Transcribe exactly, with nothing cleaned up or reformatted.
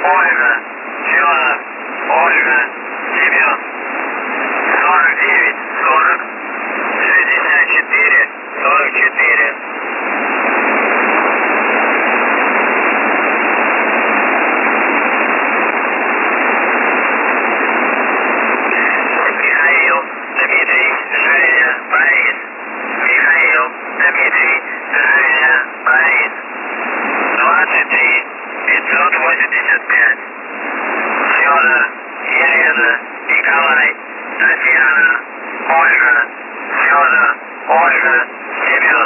Ольга, Федор, Ольга, Семен. сорок девять, сорок, шестьдесят четыре, сорок четыре. Михаил, Дмитрий, Женя, Борис. Михаил, Дмитрий, Женя, Борис. двадцать три, пятьсот восемьдесят пять. Федор, Елена, Николай, Татьяна, Ольга, Федор, Ольга, Семен.